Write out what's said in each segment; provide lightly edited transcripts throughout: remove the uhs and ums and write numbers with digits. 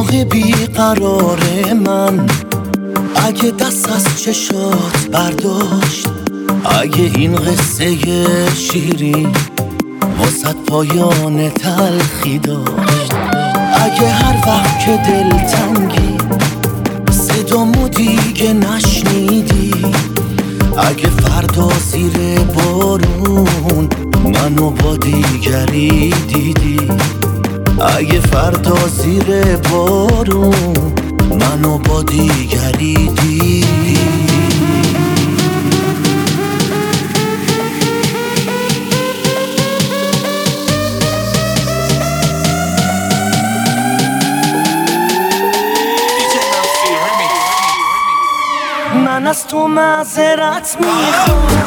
موقع بیقرار من، اگه دست از چشات برداشت، اگه این قصه شیرین واسه پایان تلخی داشت، اگه هر وقت که دلتنگی صدامو دیگه نشنیدی، اگه فردا زیر بارون منو با دیگری دیدی، اگه فردا زیر بارون منو با دیگری دیدی. من از تو معذرت میخوام،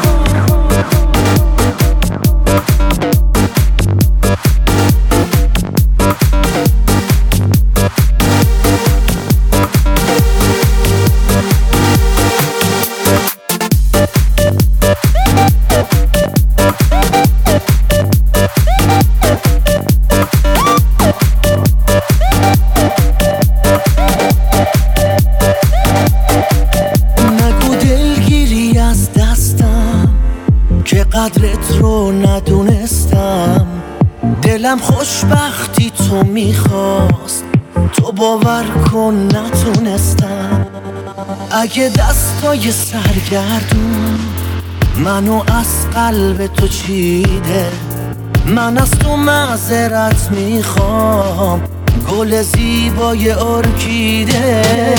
که قدرت رو ندونستم. دلم خوشبختی تو میخواست، تو باور کن نتونستم. اگه دستای سرگردون منو از قلب تو چیده، من از تو معذرت میخوام، گل زیبای ارکیده.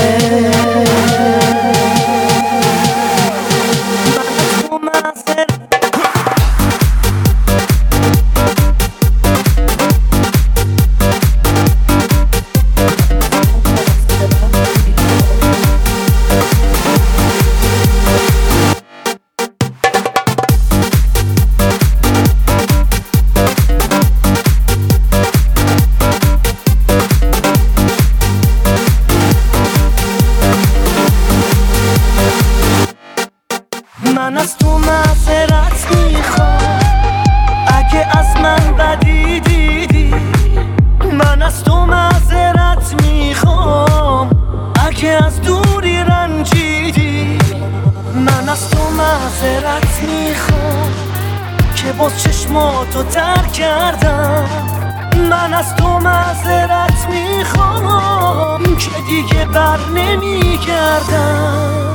من از تو معذرت میخوام، اگه از من بدی دیدی. من از تو معذرت میخوام، اگه از دوری رنجیدی. من از تو معذرت میخوام که باز چشماتو تر کردم. من از تو معذرت میخوام که دیگه بر نمیگردم.